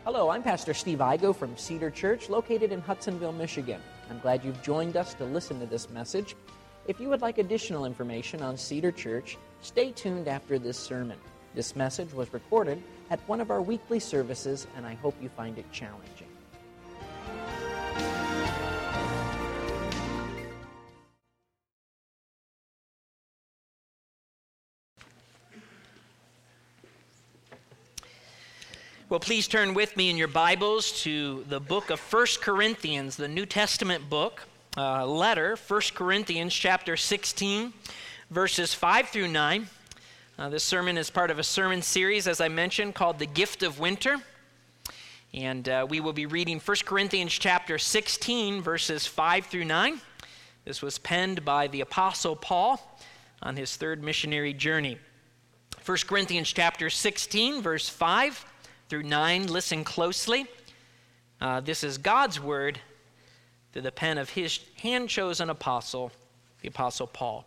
Hello, I'm Pastor Steve Igo from Cedar Church, located in Hudsonville, Michigan. I'm glad you've joined us to listen to this message. If you would like additional information on Cedar Church, stay tuned after this sermon. This message was recorded at one of our weekly services, and I hope you find it challenging. Well, please turn with me in your Bibles to the book of 1 Corinthians, the New Testament book, letter, 1 Corinthians chapter 16, verses 5 through 9. This sermon is part of a sermon series, as I mentioned, called The Gift of Winter. And we will be reading 1 Corinthians chapter 16, verses 5 through 9. This was penned by the Apostle Paul on his third missionary journey. 1 Corinthians chapter 16, verse 5 through 9, listen closely. This is God's word through the pen of his hand-chosen apostle, the Apostle Paul.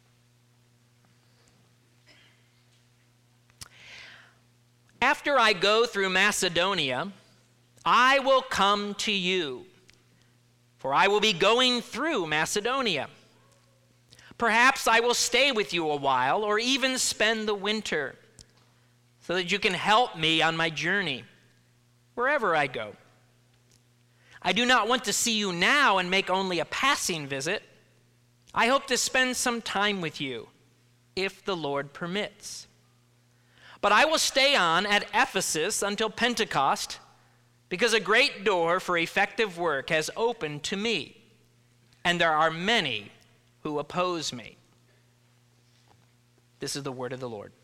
After I go through Macedonia, I will come to you, for I will be going through Macedonia. Perhaps I will stay with you a while, or even spend the winter, so that you can help me on my journey, wherever I go. I do not want to see you now and make only a passing visit. I hope to spend some time with you, if the Lord permits. But I will stay on at Ephesus until Pentecost, because a great door for effective work has opened to me, and there are many who oppose me. This is the word of the Lord.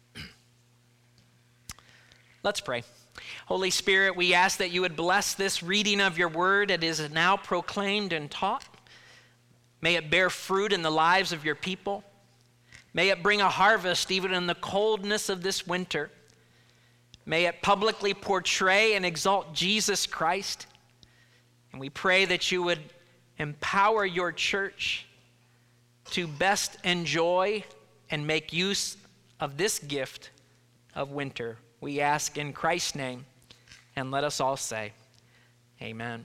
Let's pray. Holy Spirit, we ask that you would bless this reading of your word. It is now proclaimed and taught. May it bear fruit in the lives of your people. May it bring a harvest even in the coldness of this winter. May it publicly portray and exalt Jesus Christ. And we pray that you would empower your church to best enjoy and make use of this gift of winter. We ask in Christ's name, and let us all say, amen.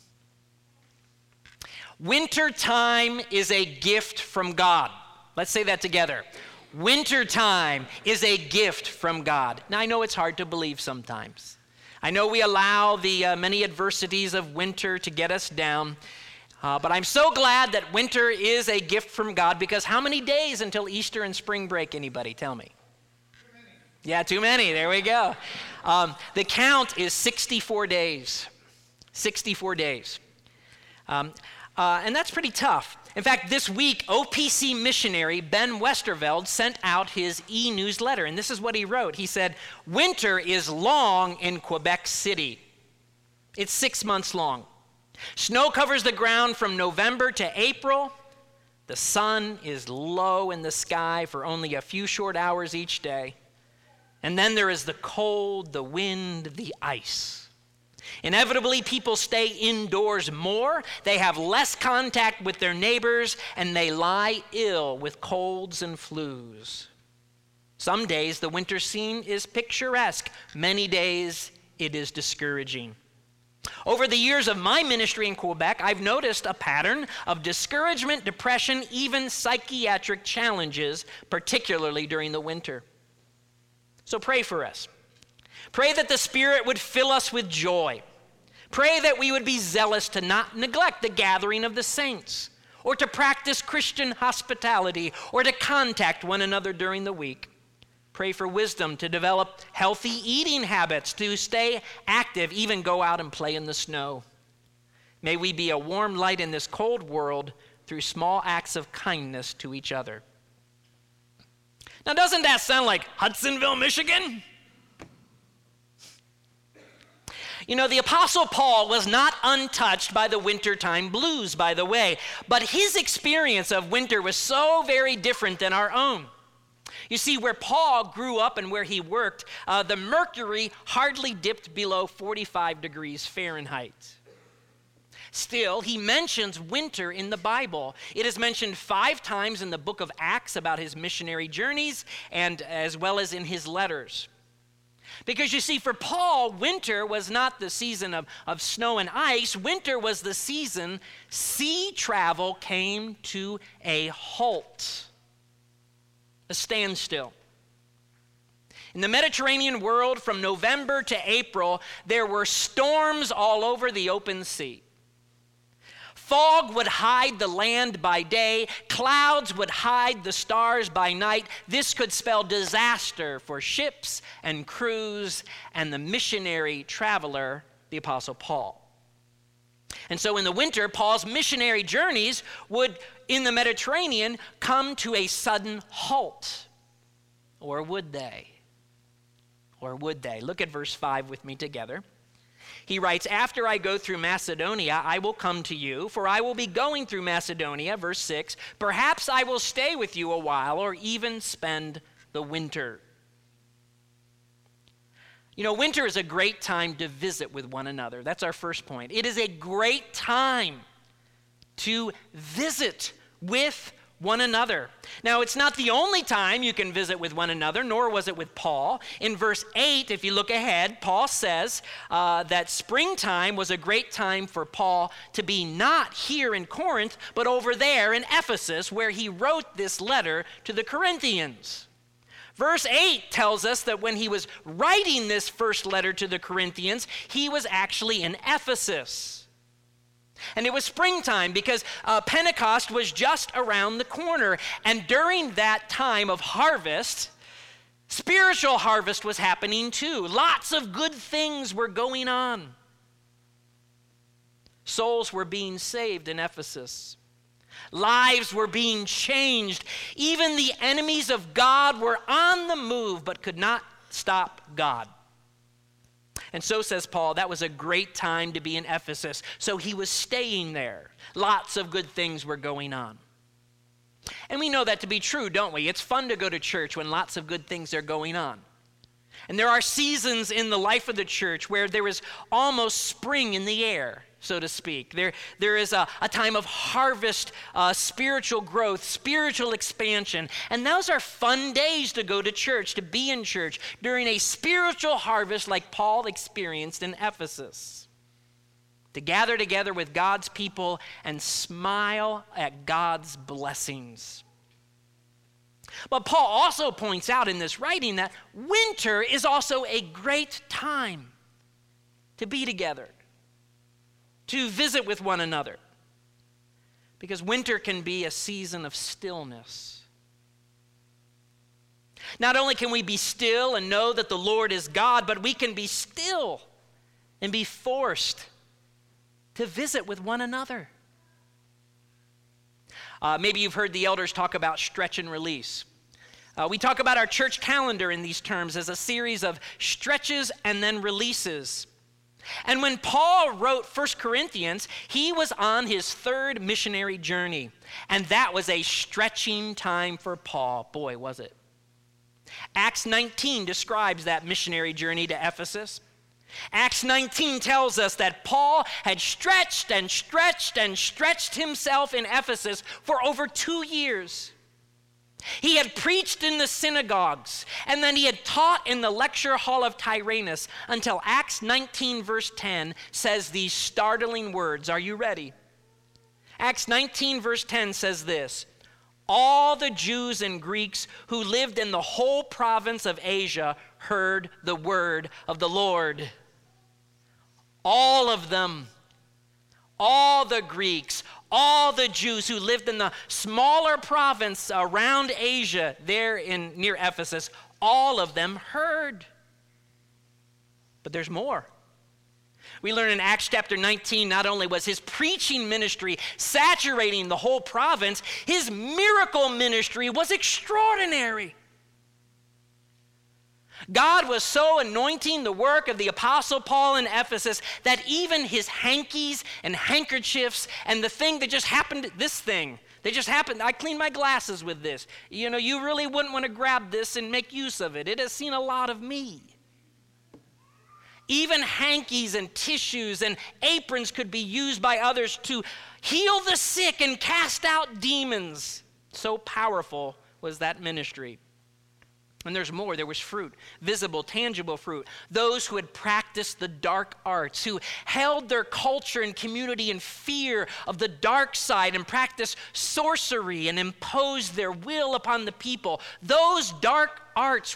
Winter time is a gift from God. Let's say that together. Winter time is a gift from God. Now, I know it's hard to believe sometimes. I know we allow the many adversities of winter to get us down, but I'm so glad that winter is a gift from God, because how many days until Easter and spring break, anybody? Tell me. Yeah, too many. There we go. The count is 64 days. 64 days. And that's pretty tough. In fact, this week, OPC missionary Ben Westerveld sent out his e-newsletter, and this is what he wrote. He said, "Winter is long in Quebec City. It's 6 months long. Snow covers the ground from November to April. The sun is low in the sky for only a few short hours each day. And then there is the cold, the wind, the ice. Inevitably, people stay indoors more, they have less contact with their neighbors, and they lie ill with colds and flus. Some days, the winter scene is picturesque. Many days, it is discouraging. Over the years of my ministry in Quebec, I've noticed a pattern of discouragement, depression, even psychiatric challenges, particularly during the winter. So pray for us. Pray that the Spirit would fill us with joy. Pray that we would be zealous to not neglect the gathering of the saints, or to practice Christian hospitality, or to contact one another during the week. Pray for wisdom to develop healthy eating habits, to stay active, even go out and play in the snow. May we be a warm light in this cold world through small acts of kindness to each other." Now, doesn't that sound like Hudsonville, Michigan? You know, the Apostle Paul was not untouched by the wintertime blues, by the way, but his experience of winter was so very different than our own. You see, where Paul grew up and where he worked, the mercury hardly dipped below 45 degrees Fahrenheit. Still, he mentions winter in the Bible. It is mentioned 5 times in the book of Acts about his missionary journeys, and as well as in his letters. Because you see, for Paul, winter was not the season of snow and ice. Winter was the season sea travel came to a halt, a standstill. In the Mediterranean world, from November to April, there were storms all over the open sea. Fog would hide the land by day. Clouds would hide the stars by night. This could spell disaster for ships and crews and the missionary traveler, the Apostle Paul. And so in the winter, Paul's missionary journeys would, in the Mediterranean, come to a sudden halt. Or would they? Or would they? Look at verse 5 with me together. He writes, after I go through Macedonia, I will come to you, for I will be going through Macedonia, verse 6. Perhaps I will stay with you a while or even spend the winter. You know, winter is a great time to visit with one another. That's our first point. It is a great time to visit with one another. Now, it's not the only time you can visit with one another, nor was it with Paul. In verse 8, if you look ahead, Paul says that springtime was a great time for Paul to be not here in Corinth, but over there in Ephesus, where he wrote this letter to the Corinthians. Verse 8 tells us that when he was writing this first letter to the Corinthians, he was actually in Ephesus. And it was springtime because Pentecost was just around the corner. And during that time of harvest, spiritual harvest was happening too. Lots of good things were going on. Souls were being saved in Ephesus. Lives were being changed. Even the enemies of God were on the move but could not stop God. And so, says Paul, that was a great time to be in Ephesus. So he was staying there. Lots of good things were going on. And we know that to be true, don't we? It's fun to go to church when lots of good things are going on. And there are seasons in the life of the church where there is almost spring in the air, so to speak. There is a time of harvest, spiritual growth, spiritual expansion. And those are fun days to go to church, to be in church during a spiritual harvest like Paul experienced in Ephesus. To gather together with God's people and smile at God's blessings. But Paul also points out in this writing that winter is also a great time to be together, to visit with one another. Because winter can be a season of stillness. Not only can we be still and know that the Lord is God, but we can be still and be forced to visit with one another. Maybe you've heard the elders talk about stretch and release. We talk about our church calendar in these terms as a series of stretches and then releases. And when Paul wrote 1 Corinthians, he was on his third missionary journey. And that was a stretching time for Paul. Boy, was it. Acts 19 describes that missionary journey to Ephesus. Acts 19 tells us that Paul had stretched and stretched and stretched himself in Ephesus for over 2 years. He had preached in the synagogues, and then he had taught in the lecture hall of Tyrannus until Acts 19 verse 10 says these startling words. Are you ready? Acts 19 verse 10 says this: all the Jews and Greeks who lived in the whole province of Asia heard the word of the Lord. All of them, all the Greeks, all the Jews who lived in the smaller province around Asia, there near Ephesus, all of them heard. But there's more. We learn in Acts chapter 19, not only was his preaching ministry saturating the whole province, his miracle ministry was extraordinary. God was so anointing the work of the Apostle Paul in Ephesus that even his hankies and handkerchiefs and the thing that just happened, this thing, they just happened. I cleaned my glasses with this. You know, you really wouldn't want to grab this and make use of it. It has seen a lot of me. Even hankies and tissues and aprons could be used by others to heal the sick and cast out demons. So powerful was that ministry. And there's more. There was fruit, visible, tangible fruit. Those who had practiced the dark arts, who held their culture and community in fear of the dark side and practiced sorcery and imposed their will upon the people. Those dark arts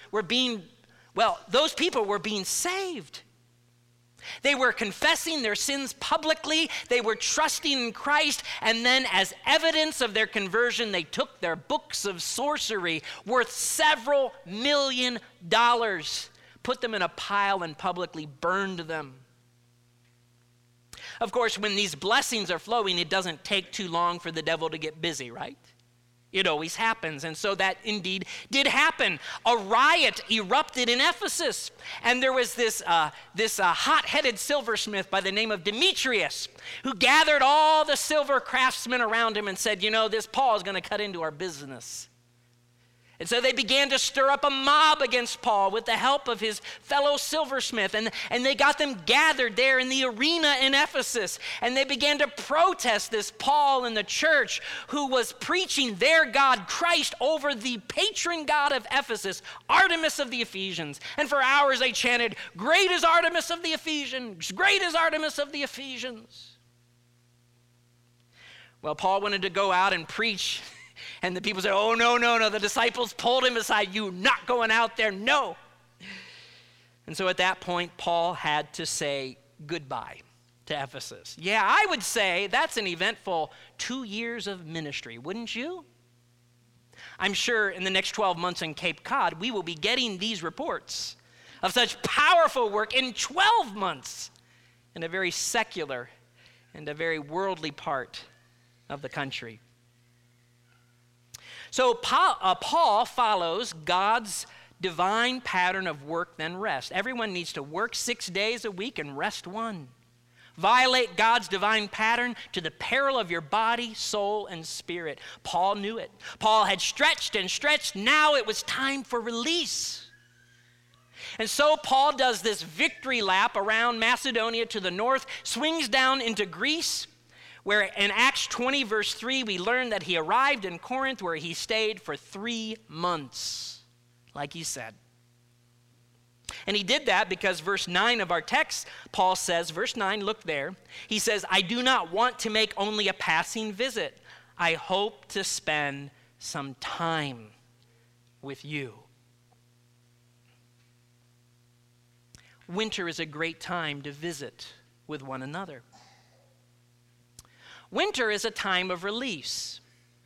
those people were being saved. They were confessing their sins publicly. They were trusting in Christ. And then as evidence of their conversion, they took their books of sorcery worth several $1 million, put them in a pile and publicly burned them. Of course, when these blessings are flowing, it doesn't take too long for the devil to get busy, right? It always happens. And so that indeed did happen. A riot erupted in Ephesus. And there was this hot-headed silversmith by the name of Demetrius who gathered all the silver craftsmen around him and said, this Paul is going to cut into our business. And so they began to stir up a mob against Paul with the help of his fellow silversmith. And they got them gathered there in the arena in Ephesus. And they began to protest this Paul in the church who was preaching their God, Christ, over the patron god of Ephesus, Artemis of the Ephesians. And for hours they chanted, "Great is Artemis of the Ephesians! Great is Artemis of the Ephesians!" Well, Paul wanted to go out and preach. And the people said, "Oh, no. The disciples pulled him aside. You're not going out there. No." And so at that point, Paul had to say goodbye to Ephesus. Yeah, I would say that's an eventful 2 years of ministry, wouldn't you? I'm sure in the next 12 months in Cape Cod, we will be getting these reports of such powerful work in 12 months in a very secular and a very worldly part of the country. So Paul follows God's divine pattern of work then rest. Everyone needs to work 6 days a week and rest 1. Violate God's divine pattern to the peril of your body, soul, and spirit. Paul knew it. Paul had stretched and stretched. Now it was time for release. And so Paul does this victory lap around Macedonia to the north, swings down into Greece, where in Acts 20, verse 3, we learn that he arrived in Corinth, where he stayed for 3 months, like he said. And he did that because verse 9 of our text, Paul says, verse 9, look there. He says, "I do not want to make only a passing visit. I hope to spend some time with you." Winter is a great time to visit with one another. Winter is a time of release.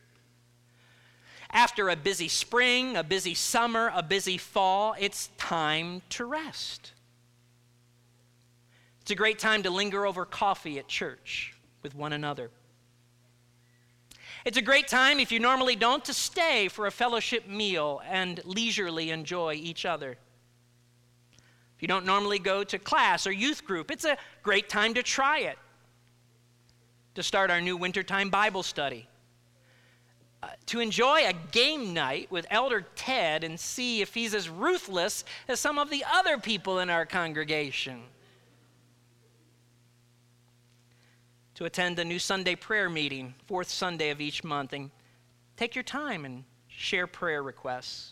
After a busy spring, a busy summer, a busy fall, it's time to rest. It's a great time to linger over coffee at church with one another. It's a great time, if you normally don't, to stay for a fellowship meal and leisurely enjoy each other. If you don't normally go to class or youth group, it's a great time to try it. To start our new wintertime Bible study. To enjoy a game night with Elder Ted and see if he's as ruthless as some of the other people in our congregation. To attend a new Sunday prayer meeting, 4th Sunday of each month, and take your time and share prayer requests.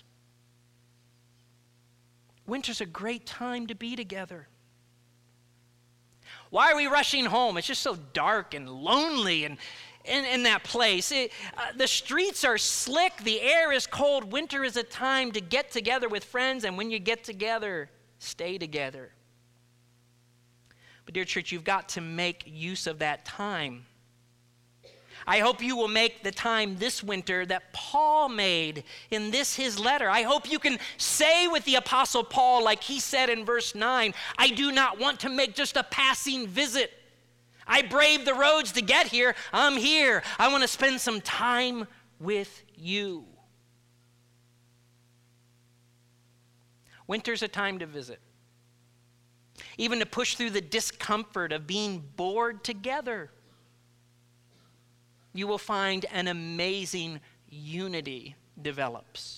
Winter's a great time to be together. Why are we rushing home? It's just so dark and lonely and in that place. The streets are slick. The air is cold. Winter is a time to get together with friends, and when you get together, stay together. But dear church, you've got to make use of that time. I hope you will make the time this winter that Paul made in his letter. I hope you can say with the Apostle Paul, like he said in verse 9, "I do not want to make just a passing visit. I braved the roads to get here. I'm here. I want to spend some time with you." Winter's a time to visit. Even to push through the discomfort of being bored together. You will find an amazing unity develops.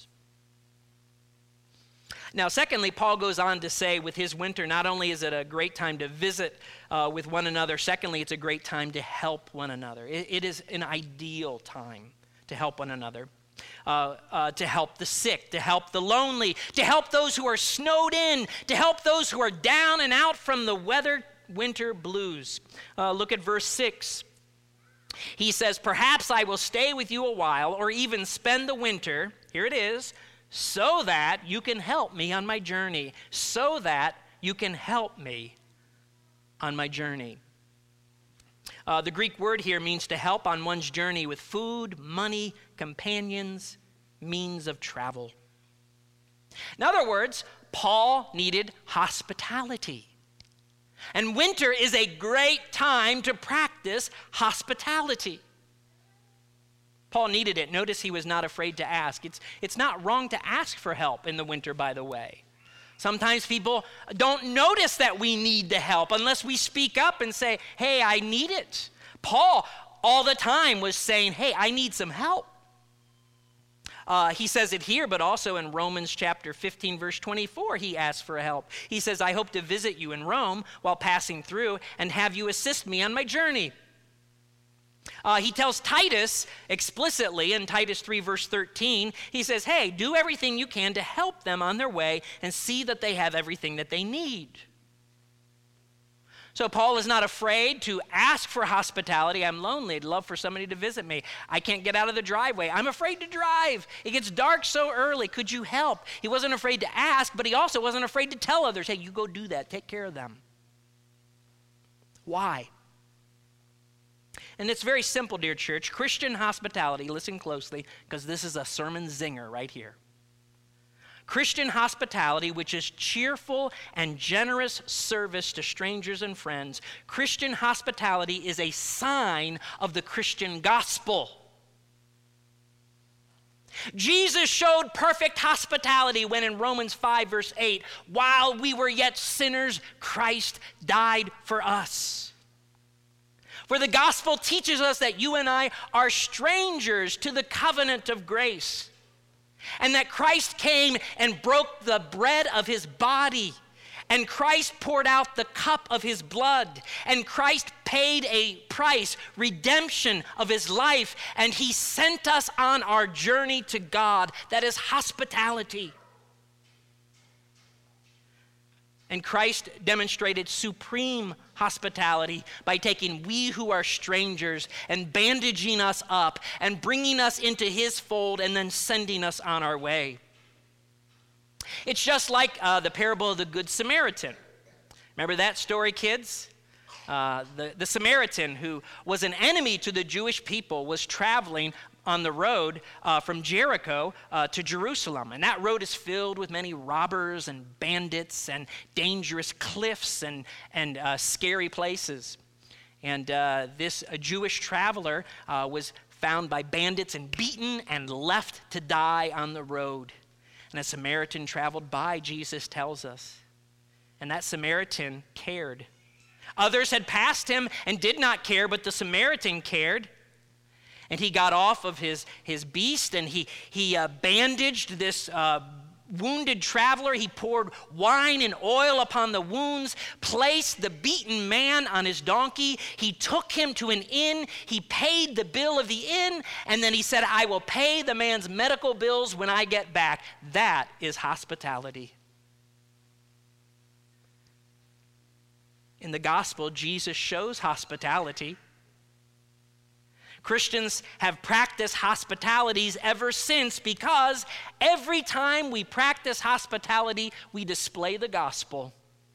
Now, secondly, Paul goes on to say with his winter, not only is it a great time to visit with one another, secondly, it's a great time to help one another. It is an ideal time to help one another. to help the sick, to help the lonely, to help those who are snowed in, to help those who are down and out from the winter blues. Look at verse 6. He says, perhaps I will stay with you a while or even spend the winter, here it is, so that you can help me on my journey, so that you can help me on my journey. The Greek word here means to help on one's journey with food, money, companions, means of travel. In other words, Paul needed hospitality. And winter is a great time to practice hospitality. Paul needed it. Notice he was not afraid to ask. It's not wrong to ask for help in the winter, by the way. Sometimes people don't notice that we need the help unless we speak up and say, hey, I need it. Paul all the time was saying, hey, I need some help. He says it here, but also in Romans chapter 15, verse 24, he asks for help. He says, I hope to visit you in Rome while passing through and have you assist me on my journey. He tells Titus explicitly in Titus 3, verse 13, he says, hey, do everything you can to help them on their way and see that they have everything that they need. So Paul is not afraid to ask for hospitality. I'm lonely. I'd love for somebody to visit me. I can't get out of the driveway. I'm afraid to drive. It gets dark so early. Could you help? He wasn't afraid to ask, but he also wasn't afraid to tell others, hey, you go do that. Take care of them. Why? And it's very simple, dear church. Christian hospitality, listen closely, because this is a sermon zinger right here. Christian hospitality, which is cheerful and generous service to strangers and friends, Christian hospitality is a sign of the Christian gospel. Jesus showed perfect hospitality when in Romans 5, verse 8, while we were yet sinners, Christ died for us. For the gospel teaches us that you and I are strangers to the covenant of grace, and that Christ came and broke the bread of his body, and Christ poured out the cup of his blood, and Christ paid a price, redemption of his life, and he sent us on our journey to God. That is hospitality. And Christ demonstrated supreme hospitality by taking we who are strangers and bandaging us up and bringing us into his fold and then sending us on our way. It's just like the parable of the Good Samaritan. Remember that story, kids? The Samaritan, who was an enemy to the Jewish people, was traveling on the road from Jericho to Jerusalem. And that road is filled with many robbers and bandits and dangerous cliffs and scary places. And this Jewish traveler was found by bandits and beaten and left to die on the road. And a Samaritan traveled by, Jesus tells us. And that Samaritan cared. Others had passed him and did not care, but the Samaritan cared. And he got off of his beast, and he bandaged this wounded traveler. He poured wine and oil upon the wounds, placed the beaten man on his donkey. He took him to an inn. He paid the bill of the inn, and then he said, I will pay the man's medical bills when I get back. That is hospitality. In the gospel, Jesus shows hospitality. Christians have practiced hospitalities ever since because every time we practice hospitality, we display the gospel.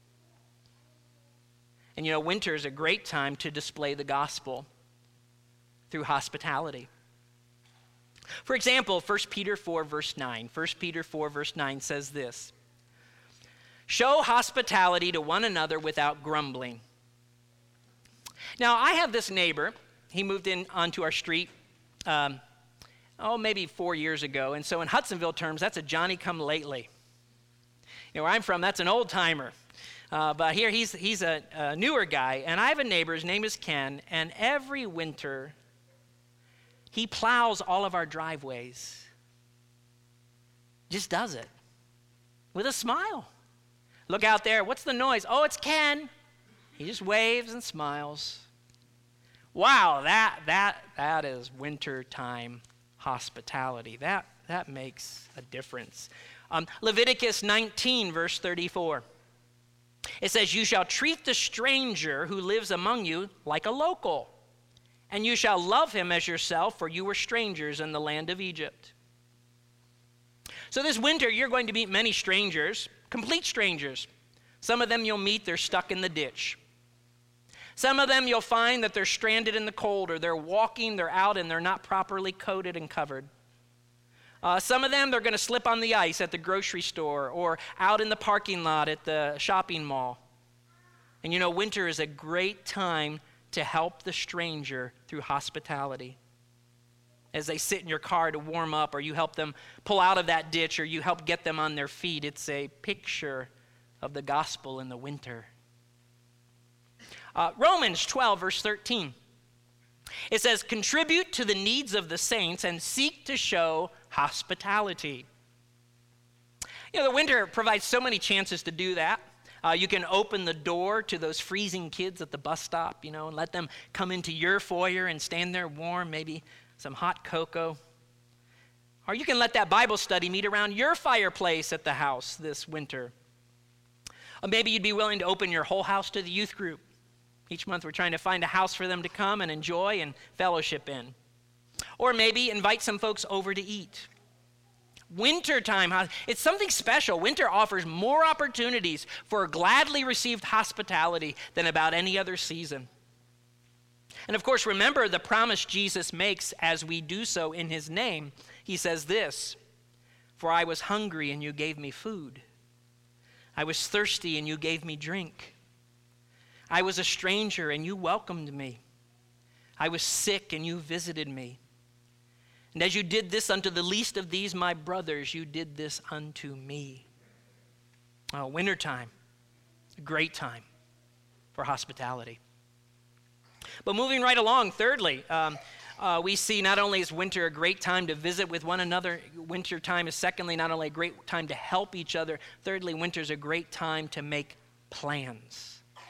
And you know, winter is a great time to display the gospel through hospitality. For example, 1 Peter 4, verse 9. 1 Peter 4, verse 9 says this: show hospitality to one another without grumbling. Now, I have this neighbor. He moved in onto our street, maybe 4 years ago. And so in Hudsonville terms, that's a Johnny-come-lately. You know, where I'm from, that's an old-timer. But here he's a newer guy. And I have a neighbor, his name is Ken, and every winter he plows all of our driveways. Just does it with a smile. Look out there, what's the noise? Oh, it's Ken. He just waves and smiles. Wow, that is wintertime hospitality. That makes a difference. Leviticus 19, verse 34. It says, "You shall treat the stranger who lives among you like a local, and you shall love him as yourself, for you were strangers in the land of Egypt." So this winter, you're going to meet many strangers, complete strangers. Some of them you'll meet, they're stuck in the ditch. Some of them you'll find that they're stranded in the cold, or they're walking, they're out, and they're not properly coated and covered. Some of them, they're going to slip on the ice at the grocery store or out in the parking lot at the shopping mall. And you know, winter is a great time to help the stranger through hospitality. As they sit in your car to warm up, or you help them pull out of that ditch, or you help get them on their feet. It's a picture of the gospel in the winter. Romans 12, verse 13. It says, "Contribute to the needs of the saints and seek to show hospitality." You know, the winter provides so many chances to do that. You can open the door to those freezing kids at the bus stop, and let them come into your foyer and stand there warm, maybe some hot cocoa. Or you can let that Bible study meet around your fireplace at the house this winter. Or maybe you'd be willing to open your whole house to the youth group. Each month we're trying to find a house for them to come and enjoy and fellowship in. Or maybe invite some folks over to eat. Wintertime, it's something special. Winter offers more opportunities for gladly received hospitality than about any other season. And of course, remember the promise Jesus makes as we do so in his name. He says this, "For I was hungry and you gave me food. I was thirsty and you gave me drink. I was a stranger and you welcomed me. I was sick and you visited me. And as you did this unto the least of these my brothers, you did this unto me." Oh, wintertime, a great time for hospitality. But moving right along, thirdly, we see not only is winter a great time to visit with one another, winter time is secondly not only a great time to help each other, thirdly, winter is a great time to make plans.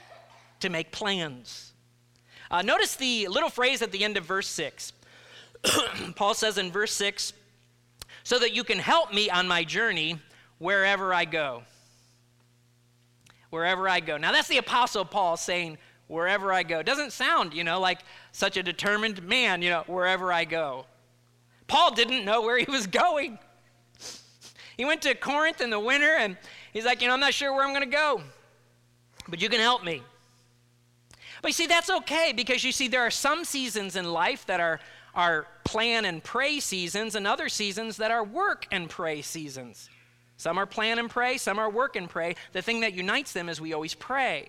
Notice the little phrase at the end of verse 6. Paul says in verse 6, "So that you can help me on my journey wherever I go." Wherever I go. Now that's the Apostle Paul saying, "Wherever I go." Doesn't sound, like such a determined man, wherever I go. Paul didn't know where he was going. He went to Corinth in the winter and he's like, I'm not sure where I'm going to go, but you can help me. But you see, that's okay, because you see, there are some seasons in life that are plan and pray seasons, and other seasons that are work and pray seasons. Some are plan and pray, some are work and pray. The thing that unites them is we always pray.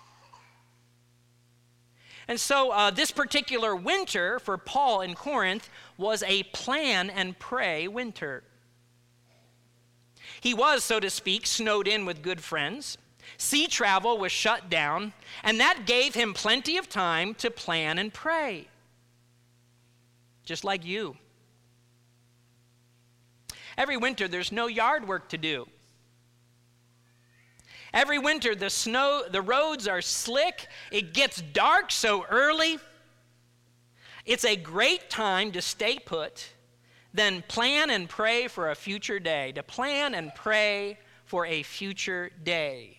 And so this particular winter for Paul in Corinth was a plan and pray winter. He was, so to speak, snowed in with good friends. Sea travel was shut down, and that gave him plenty of time to plan and pray. Just like you. Every winter, there's no yard work to do. Every winter, the roads are slick. It gets dark so early. It's a great time to stay put, then plan and pray for a future day. To plan and pray for a future day.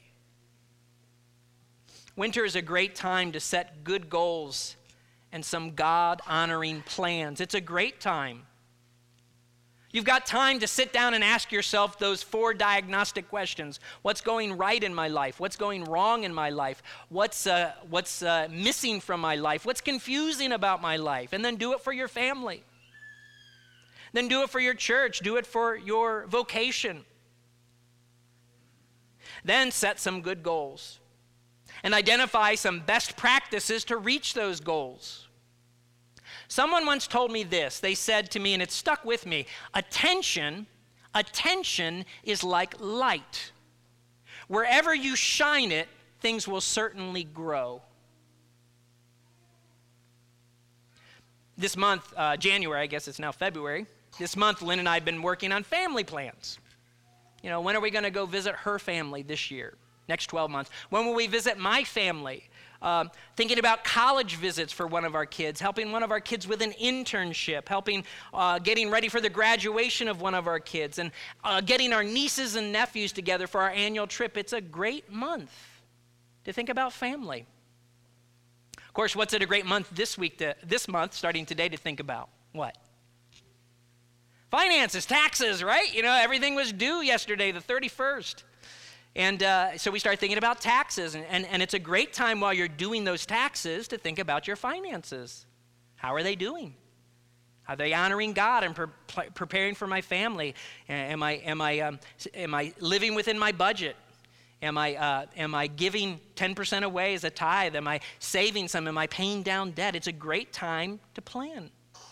Winter is a great time to set good goals and some God-honoring plans. It's a great time. You've got time to sit down and ask yourself those 4 diagnostic questions. What's going right in my life? What's going wrong in my life? What's missing from my life? What's confusing about my life? And then do it for your family. Then do it for your church. Do it for your vocation. Then set some good goals. And identify some best practices to reach those goals. Someone once told me this. They said to me, and it stuck with me, attention is like light. Wherever you shine it, things will certainly grow. This month, January, I guess it's now February, this month Lynn and I have been working on family plans. When are we going to go visit her family this year? Next 12 months. When will we visit my family? thinking about college visits for one of our kids, helping one of our kids with an internship, helping getting ready for the graduation of one of our kids, and getting our nieces and nephews together for our annual trip. It's a great month to think about family. Of course, what's it a great month this month, starting today, to think about? What? Finances, taxes, right? Everything was due yesterday, the 31st. And so we start thinking about taxes, and it's a great time while you're doing those taxes to think about your finances. How are they doing? Are they honoring God and preparing for my family? Am I living within my budget? Am I giving 10% away as a tithe? Am I saving some? Am I paying down debt? It's a great time to plan.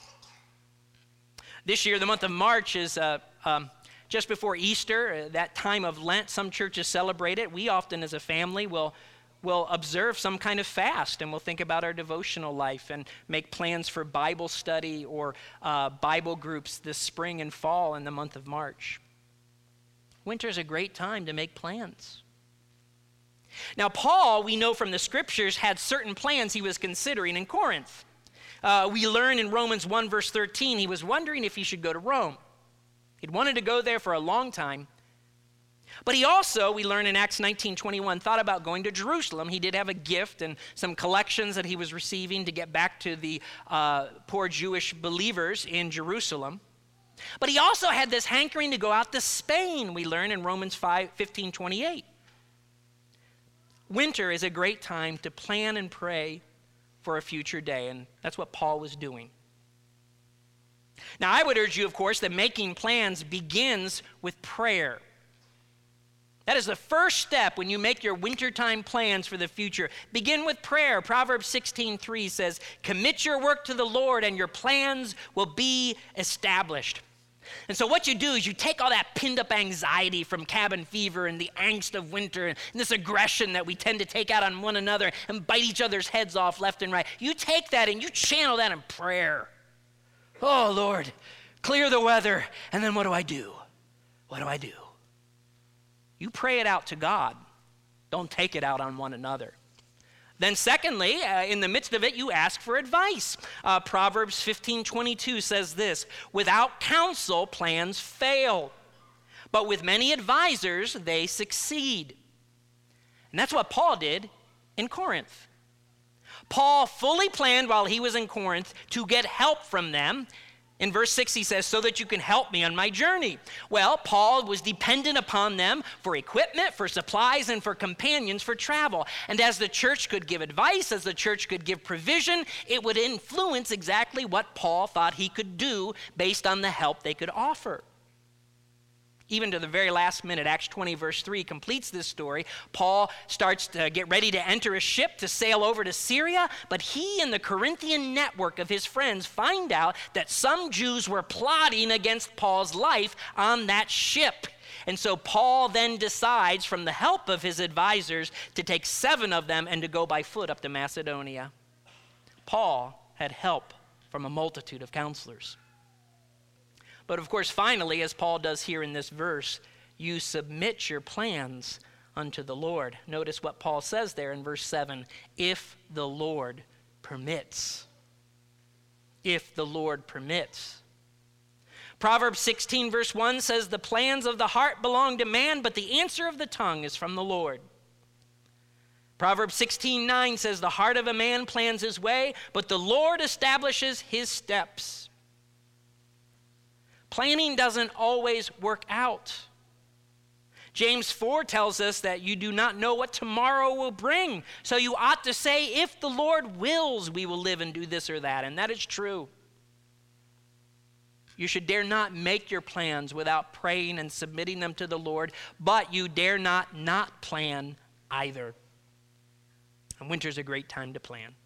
This year, the month of March is just before Easter, that time of Lent. Some churches celebrate it. We often, as a family, will observe some kind of fast, and we'll think about our devotional life and make plans for Bible study or Bible groups this spring and fall in the month of March. Winter's a great time to make plans. Now, Paul, we know from the scriptures, had certain plans he was considering in Corinth. We learn in Romans 1, verse 13, he was wondering if he should go to Rome. He'd wanted to go there for a long time. But he also, we learn in Acts 19:21, thought about going to Jerusalem. He did have a gift and some collections that he was receiving to get back to the poor Jewish believers in Jerusalem. But he also had this hankering to go out to Spain, we learn in Romans 15:28. Winter is a great time to plan and pray for a future day, and that's what Paul was doing. Now, I would urge you, of course, that making plans begins with prayer. That is the first step when you make your wintertime plans for the future. Begin with prayer. Proverbs 16:3 says, "Commit your work to the Lord, and your plans will be established." And so what you do is you take all that pinned-up anxiety from cabin fever and the angst of winter and this aggression that we tend to take out on one another and bite each other's heads off left and right. You take that and you channel that in prayer. Oh, Lord, clear the weather. And then what do I do? What do I do? You pray it out to God. Don't take it out on one another. Then secondly, in the midst of it, you ask for advice. Proverbs 15:22 says this, "Without counsel, plans fail, but with many advisors, they succeed." And that's what Paul did in Corinth. Paul fully planned while he was in Corinth to get help from them. In verse 6, he says, "So that you can help me on my journey." Well, Paul was dependent upon them for equipment, for supplies, and for companions for travel. And as the church could give advice, as the church could give provision, it would influence exactly what Paul thought he could do based on the help they could offer. Even to the very last minute, Acts 20, verse 3 completes this story. Paul starts to get ready to enter a ship to sail over to Syria, but he and the Corinthian network of his friends find out that some Jews were plotting against Paul's life on that ship. And so Paul then decides, from the help of his advisors, to take 7 of them and to go by foot up to Macedonia. Paul had help from a multitude of counselors. But of course, finally, as Paul does here in this verse, you submit your plans unto the Lord. Notice what Paul says there in verse 7, "If the Lord permits." If the Lord permits. Proverbs 16, verse 1 says, "The plans of the heart belong to man, but the answer of the tongue is from the Lord." Proverbs 16:9 says, "The heart of a man plans his way, but the Lord establishes his steps." Planning doesn't always work out. James 4 tells us that you do not know what tomorrow will bring. So you ought to say, if the Lord wills, we will live and do this or that. And that is true. You should dare not make your plans without praying and submitting them to the Lord, but you dare not plan either. And winter's a great time to plan.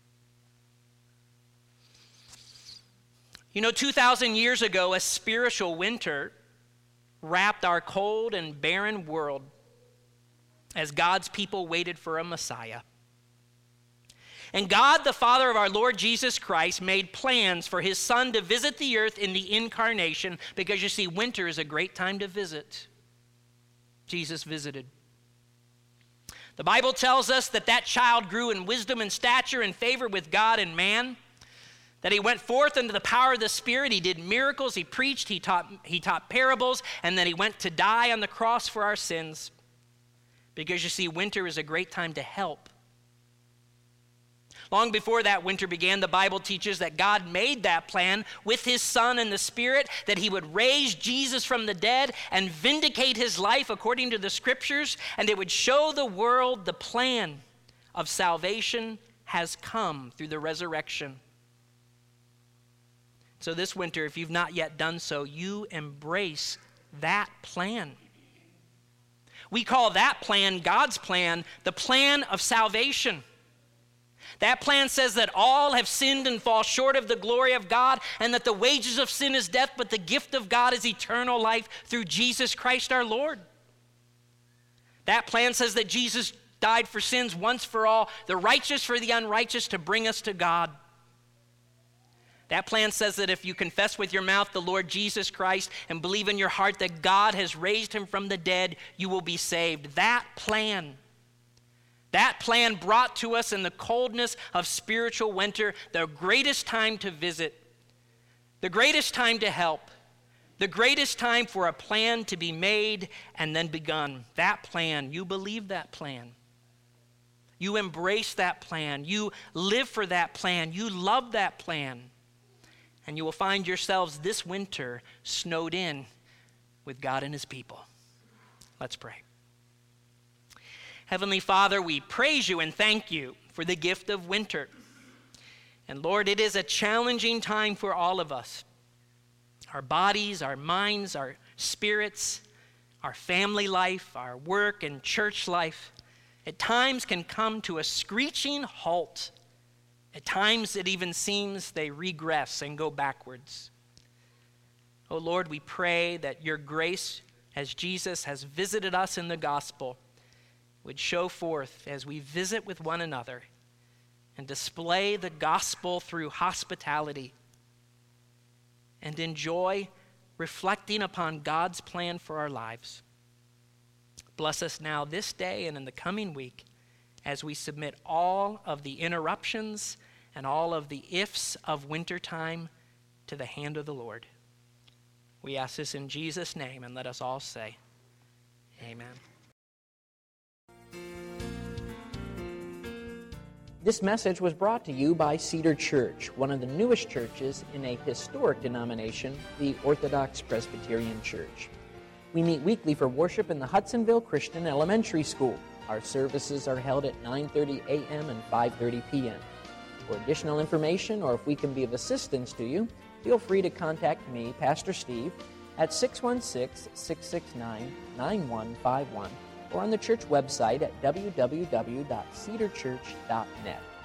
2,000 years ago, a spiritual winter wrapped our cold and barren world as God's people waited for a Messiah. And God, the Father of our Lord Jesus Christ, made plans for his Son to visit the earth in the incarnation, because you see, winter is a great time to visit. Jesus visited. The Bible tells us that that child grew in wisdom and stature and favor with God and man, that he went forth into the power of the Spirit. He did miracles, he preached, he taught parables, and then he went to die on the cross for our sins. Because you see, winter is a great time to help. Long before that winter began, the Bible teaches that God made that plan with his Son and the Spirit, that he would raise Jesus from the dead and vindicate his life according to the Scriptures, and it would show the world the plan of salvation has come through the resurrection. So this winter, if you've not yet done so, you embrace that plan. We call that plan, God's plan, the plan of salvation. That plan says that all have sinned and fall short of the glory of God, and that the wages of sin is death, but the gift of God is eternal life through Jesus Christ our Lord. That plan says that Jesus died for sins once for all, the righteous for the unrighteous, to bring us to God. That plan says that if you confess with your mouth the Lord Jesus Christ and believe in your heart that God has raised him from the dead, you will be saved. That plan brought to us in the coldness of spiritual winter the greatest time to visit, the greatest time to help, the greatest time for a plan to be made and then begun. That plan, you believe that plan. You embrace that plan. You live for that plan. You love that plan. And you will find yourselves this winter snowed in with God and his people. Let's pray. Heavenly Father, we praise you and thank you for the gift of winter. And Lord, it is a challenging time for all of us. Our bodies, our minds, our spirits, our family life, our work and church life, at times can come to a screeching halt. At times it even seems they regress and go backwards. Oh Lord, we pray that your grace, as Jesus has visited us in the gospel, would show forth as we visit with one another and display the gospel through hospitality and enjoy reflecting upon God's plan for our lives. Bless us now this day and in the coming week as we submit all of the interruptions and all of the ifs of wintertime to the hand of the Lord. We ask this in Jesus' name, and let us all say, amen. This message was brought to you by Cedar Church, one of the newest churches in a historic denomination, the Orthodox Presbyterian Church. We meet weekly for worship in the Hudsonville Christian Elementary School. Our services are held at 9:30 a.m. and 5:30 p.m. For additional information, or if we can be of assistance to you, feel free to contact me, Pastor Steve, at 616-669-9151, or on the church website at www.cedarchurch.net.